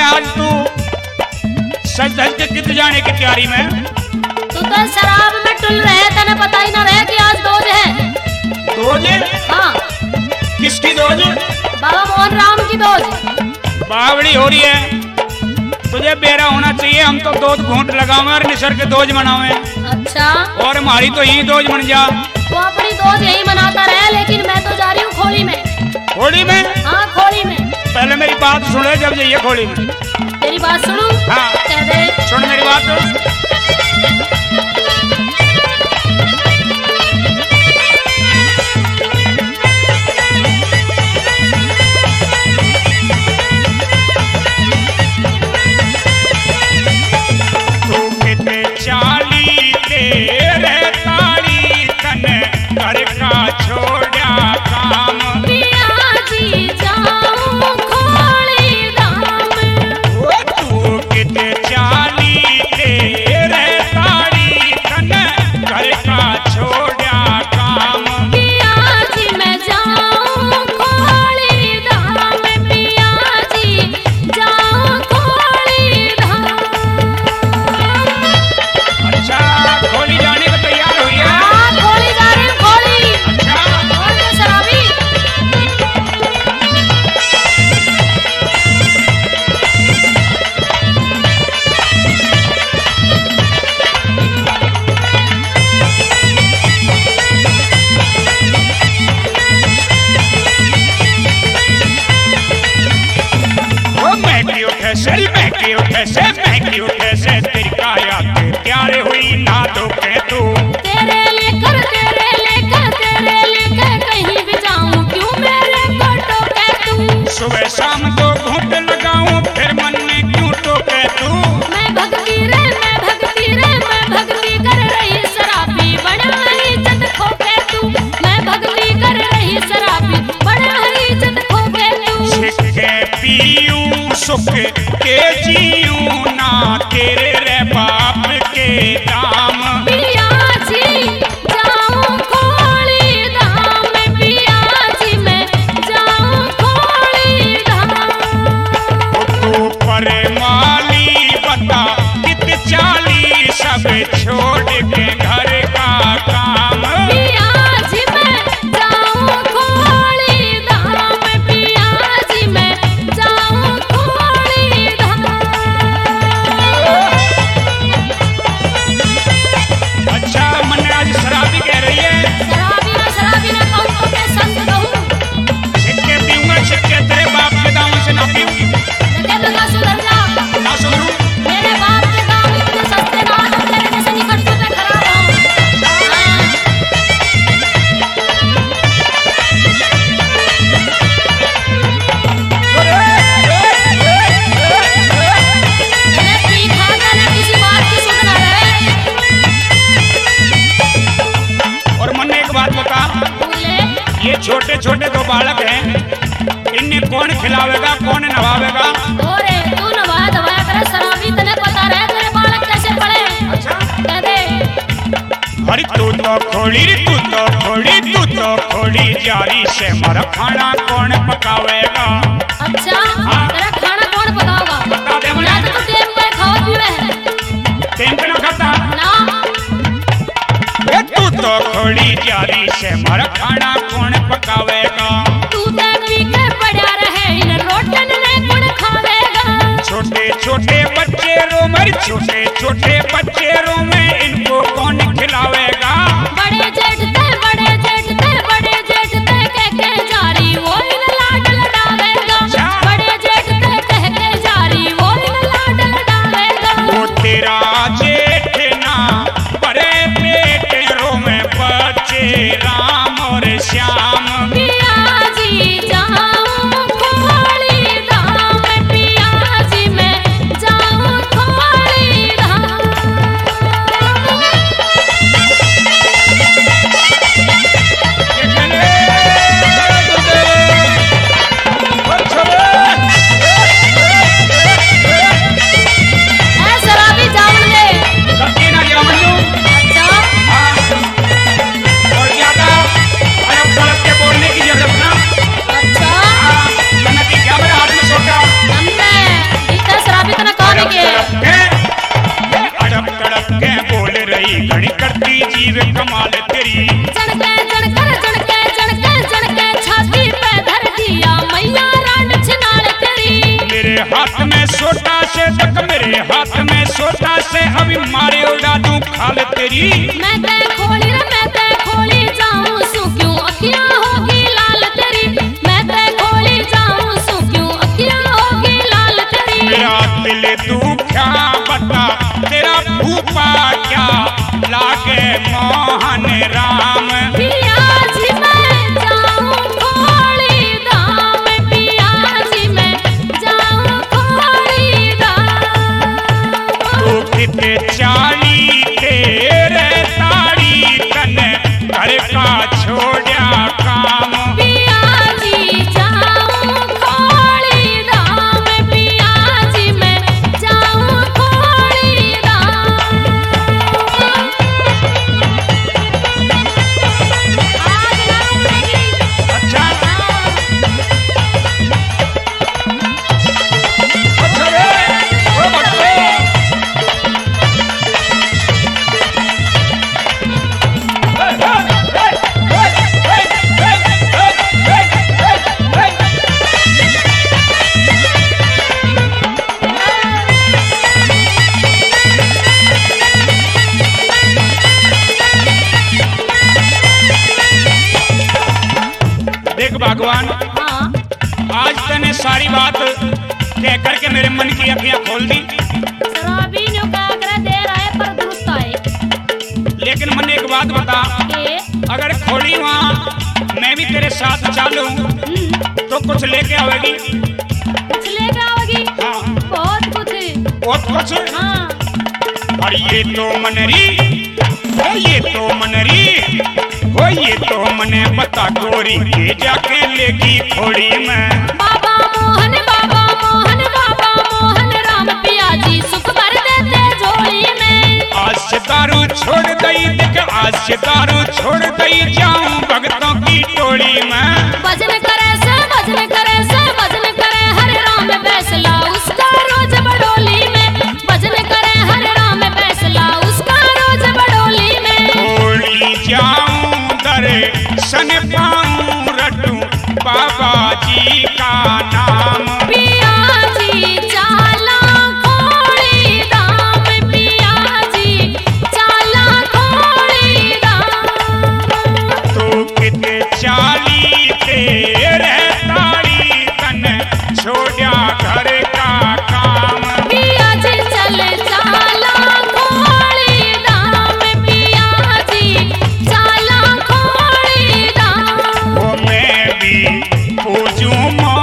आज तू सज धज के कित जाने की तैयारी में? तू तो शराब में टुल रहे, तने पता ही ना रहे कि आज दोज है। दोज? हाँ। किसकी दोज? बाबा मोहन राम की दोज। बावड़ी हो रही है, तुझे बेरा होना चाहिए। हम तो दोज घूंट लगावे और निसर के दोज मनावे। अच्छा। और हमारी तो यही दोज बन जा। वो अपनी दोज यही मनाता रहे, लेकिन मैं तो जा रही हूँ खोली में। खोली में? हाँ खोली में। पहले मेरी बात सुनो, जब जाइए खोली में। तेरी बात सुनूं? हाँ कह दे। सुन मेरी बात। सुबह शाम तो घूंट लगाऊं, फिर मन में क्यों टोके तू? मैं भक्ति रे, मैं भक्ति रे, मैं भक्ति कर रही शराबी, बड़ा इज्जत खोके तू। मैं भक्ति कर रही शराबी, बड़ा इज्जत खोके तू। छिक के पीऊं सुख के जीऊं ना तेरे रे बाप के दाम। पिया जी जाऊं खोली धाम, पिया जी मैं जाऊं खोली धाम। तू पर माली बता कित चाली, सब छोड़ के घर का काम। पिया जी मैं जाऊं खोली धाम, पिया जी मैं जाऊं खोली धाम। अच्छा मन आज शराबी कह रही है? शराबी ना कहूं तो मैं संत कहूं। छिक्के पीऊंगा, छिक्के तेरे बाप के दाम से ना पीऊंगी। लगा सुधर जा। ना सुधरूं? मेरे बाप के दाम इतने सस्ते ना हो, तेरे जैसे निकट पे खराब हो। मैंने सीखा था ना, किसी बात की सुध ना रहे। और मन एक बात बता, बोले ये छोटे छोटे दो बालक हैं, इन्हें कौन खिलावेगा, कौन नवावेगा? ओरे तू नवा दवाया करे शराबी, तने पता रहे तेरे बालक कैसे पड़े? अच्छा कह दे। अरे तू तो खोड़ी, तू तो खोड़ी, तू तो खोड़ी जारी से मर खाना कौन पकावेगा? अच्छा हाँ। तेरा खाना कौन पकाओगा? बता दे मुझे। या तो तू टेम पे खाओ पीवे है टेम पे ना खाता ना। ए तू तो खोड़ी जारी से मर खाना कौन पकावेगा? तू ते पी के पड़ा रहे, इन रोटन ने कौन खावेगा? छोटे छोटे बच्चे रो मर, छोटे छोटे बच्चे रो में इनको कौन खिलावेगा? बड़े जेठ ते, बड़े जेठ ते, बड़े जेठ ते कह के जारी, वो इन लाड लडावेगा। बड़े जेठ ते कह के जारी, वो इन लाड लडावेगा। वो तेरा जेठ ना बड़े पेट रो में बच्चे राम और श्याम। पिया जी जाऊं खोली धाम, पिया जी मैं जाऊं खोली धाम। ऐ शराबी जाऊं वे कमाल तेरी। जड़के छाती पे धर दिया मैया रान छिनाल तेरी। मेरे हाथ में सोटा से तक मेरे हाथ में सोटा से अभी मारे उड़ा दूं खाल तेरी। मैं ते खोली जाऊं सू क्यों अखियां होगी लाल तेरी। मैं ते खोली जाऊं सू क्यों अखियां होगी लाल तेरी। मेरा दिल तू क्या बता तेरा भूपा क्या लागे मोहन राम। पिया जी मैं जाऊं खोली धाम। पिया जी मैं जाऊं खोली धाम। तू किते चाली तेरे ताड़ी कन घर का छोड़ा काम। पिया जी जाऊं खोली धाम। पिया जी मैं जाऊं खोली धाम। अच्छा अच्छा रे ओ बच्चे देख भगवान हाँ आज तने सारी बात कह करके मेरे मन की अखियां खोल दी। शराबी ने का कर दे रहा है पर दुरुस्त है। लेकिन मन एक बात बता के अगर खोली वहाँ मैं भी तेरे साथ चालूं तो कुछ लेके आवेगी। कुछ लेकर आओगी। हाँ बहुत कुछ। हाँ और ये तो मनरी ये तो मनरी ये तो मने बता गोरी के जाके लेगी खोड़ी में। बाबा मोहन राम पिया जी सुख भर देते झोली में। आज से दारू छोड़ दई देख आज से दारू छोड़ दई जाऊं भक्तों की टोली में। भजन करे हरे राम फैसला उसका रोज बड़ोली में। भजन करे हरे राम फैसला उसका रोज बड़ोली में। टोली जाऊं दर्शन पाऊं रटूं बाबा जी का नाम। पिया जी चाला खोड़ी धाम। पिया जी चाला खोड़ी धाम। तो किते चाली तेरे ताड़ी तन छोड़ा घर का काम। पिया जी चले चाला खोड़ी धाम। पिया जी चाला खोड़ी धाम। वो मैं भी पूजूं